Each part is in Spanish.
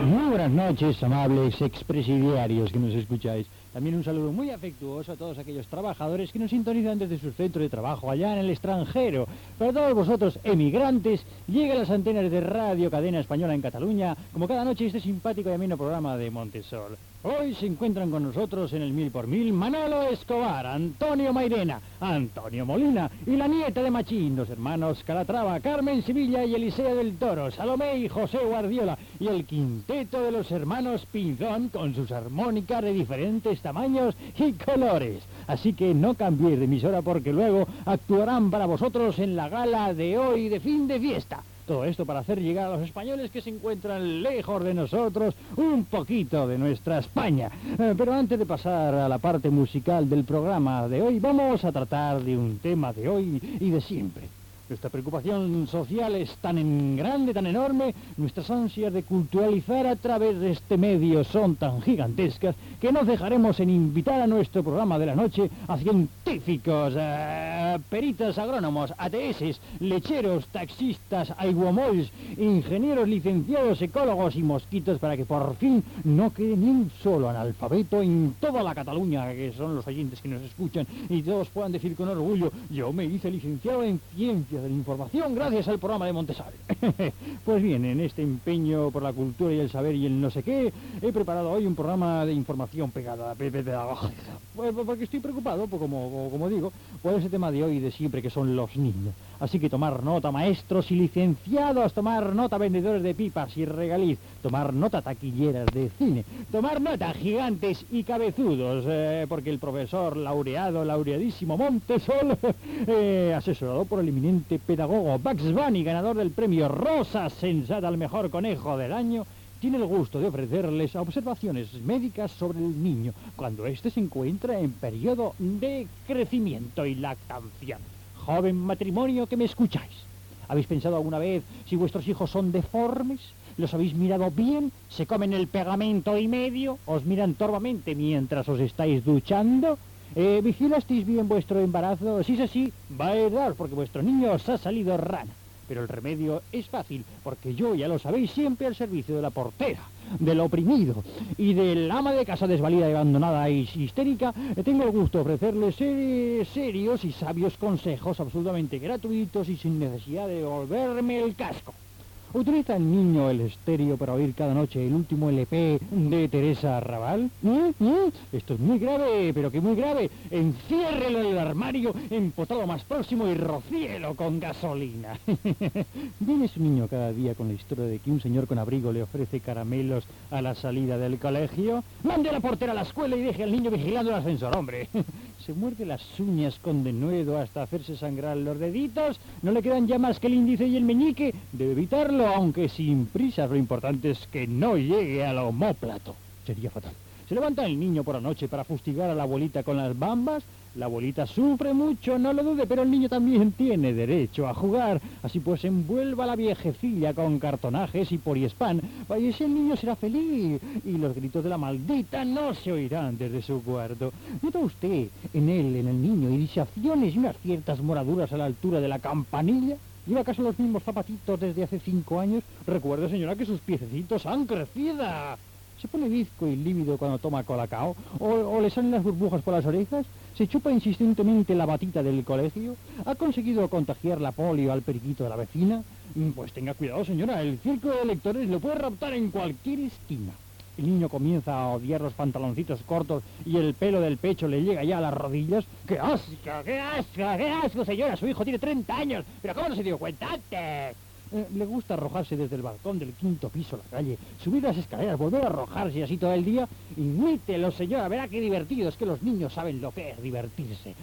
Muy buenas noches, amables expresidiarios que nos escucháis. También un saludo muy afectuoso a todos aquellos trabajadores que nos sintonizan desde su centro de trabajo allá en el extranjero. Para todos vosotros, emigrantes, llega a las antenas de Radio Cadena Española en Cataluña, como cada noche este simpático y ameno programa de Montesol. Hoy se encuentran con nosotros en el 1000x1000 Manolo Escobar, Antonio Mairena, Antonio Molina y la nieta de Machín, los hermanos Calatrava, Carmen Sevilla y Eliseo del Toro, Salomé y José Guardiola, y el quinteto de los hermanos Pinzón con sus armónicas de diferentes tamaños y colores. Así que no cambiéis de emisora porque luego actuarán para vosotros en la gala de hoy de fin de fiesta. Todo esto para hacer llegar a los españoles que se encuentran lejos de nosotros un poquito de nuestra España. Pero antes de pasar a la parte musical del programa de hoy, vamos a tratar de un tema de hoy y de siempre. Nuestra preocupación social es tan grande, tan enorme, nuestras ansias de culturalizar a través de este medio son tan gigantescas que nos dejaremos en invitar a nuestro programa de la noche a científicos, peritos agrónomos, ATS, lecheros, taxistas, aiguamolls, ingenieros, licenciados, ecólogos y mosquitos para que por fin no quede ni un solo analfabeto en toda la Cataluña, que son los oyentes que nos escuchan, y todos puedan decir con orgullo: yo me hice licenciado en ciencias de la información gracias al programa de Montesol. Pues bien, en este empeño por la cultura y el saber y el no sé qué, he preparado hoy un programa de información pegada, pedagógica, porque estoy preocupado, pues como digo, por ese tema de hoy y de siempre, que son los niños. Así que tomar nota, maestros y licenciados, tomar nota, vendedores de pipas y regaliz, tomar nota, taquilleras de cine, tomar nota, gigantes y cabezudos, porque el profesor laureadísimo Montesol, asesorado por el eminente pedagogo Bugs Bunny, ganador del premio Rosa Sensata al mejor conejo del año, tiene el gusto de ofrecerles observaciones médicas sobre el niño cuando éste se encuentra en periodo de crecimiento y lactancia. Joven matrimonio que me escucháis, ¿habéis pensado alguna vez si vuestros hijos son deformes? ¿Los habéis mirado bien? ¿Se comen el pegamento y medio? ¿Os miran torvamente mientras os estáis duchando? ¿Vigilasteis bien vuestro embarazo? Si es así, va a errar porque vuestro niño os ha salido rana. Pero el remedio es fácil, porque yo, ya lo sabéis, siempre al servicio de la portera, del oprimido y del ama de casa desvalida, abandonada y histérica, tengo el gusto de ofrecerles serios y sabios consejos absolutamente gratuitos y sin necesidad de devolverme el casco. ¿Utiliza el niño el estéreo para oír cada noche el último LP de Teresa Raval? Esto es muy grave, pero que muy grave. Enciérrelo en el armario, empotado más próximo y rocíelo con gasolina. ¿Viene su niño cada día con la historia de que un señor con abrigo le ofrece caramelos a la salida del colegio? Mande a la portera a la escuela y deje al niño vigilando el ascensor, hombre. Se muerde las uñas con denuedo hasta hacerse sangrar los deditos, no le quedan ya más que el índice y el meñique, debe evitarlo, aunque sin prisas. Lo importante es que no llegue al omóplato. Sería fatal. Se levanta el niño por la noche para fustigar a la abuelita con las bambas. La abuelita sufre mucho, no lo dude, pero el niño también tiene derecho a jugar. Así pues, envuelva a la viejecilla con cartonajes y poliespán, y ese niño será feliz, y los gritos de la maldita no se oirán desde su cuarto. ¿Nota usted en él, en el niño, irritaciones y unas ciertas moraduras a la altura de la campanilla? ¿Lleva acaso los mismos zapatitos desde hace 5 años? Recuerde, señora, que sus piececitos han crecido. ¿Se pone bizco y lívido cuando toma colacao? ¿O le salen las burbujas por las orejas? ¿Se chupa insistentemente la batita del colegio? ¿Ha conseguido contagiar la polio al periquito de la vecina? Pues tenga cuidado, señora, el circo de lectores lo puede raptar en cualquier esquina. El niño comienza a odiar los pantaloncitos cortos y el pelo del pecho le llega ya a las rodillas. ¡Qué asco, qué asco, qué asco, señora! Su hijo tiene 30 años. ¿Pero cómo no se dio cuenta antes? Le gusta arrojarse desde el balcón del 5º piso a la calle, subir las escaleras, volver a arrojarse así todo el día. Imítelo, señora, verá qué divertido. Es que los niños saben lo que es divertirse.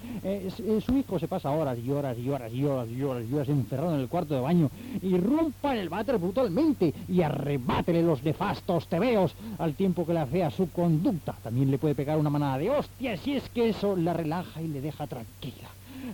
Su hijo se pasa horas y horas y horas y horas y horas y horas encerrado en el cuarto de baño. Irrumpa en el váter brutalmente y arrebátele los nefastos tebeos al tiempo que le afea su conducta. También le puede pegar una manada de hostias si es que eso la relaja y le deja tranquila.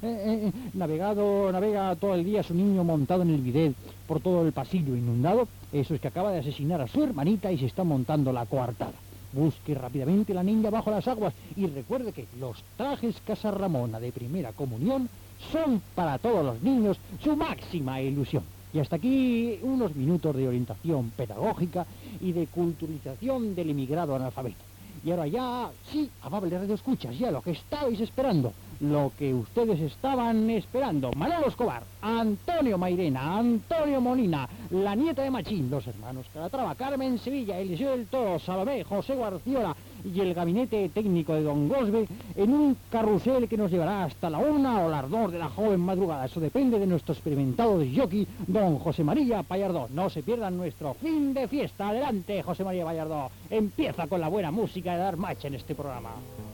Navega todo el día su niño montado en el bidet por todo el pasillo inundado. Eso es que acaba de asesinar a su hermanita y se está montando la coartada. Busque rápidamente la niña bajo las aguas y recuerde que los trajes Casa Ramona de primera comunión son para todos los niños su máxima ilusión. Y hasta aquí unos minutos de orientación pedagógica y de culturización del emigrado analfabeto. Y ahora ya, sí, amable radioescuchas, ya lo que estabais esperando, lo que ustedes estaban esperando. Manolo Escobar, Antonio Mairena, Antonio Molina, la nieta de Machín, los hermanos Calatrava, Carmen Sevilla, Eliseo del Toro, Salomé, José Guardiola y el gabinete técnico de Don Gosbe en un carrusel que nos llevará hasta la 1 o las 2 de la joven madrugada. Eso depende de nuestro experimentado jockey, Don José María Pallardó. No se pierdan nuestro fin de fiesta. Adelante, José María Pallardó. Empieza con la buena música de dar marcha en este programa.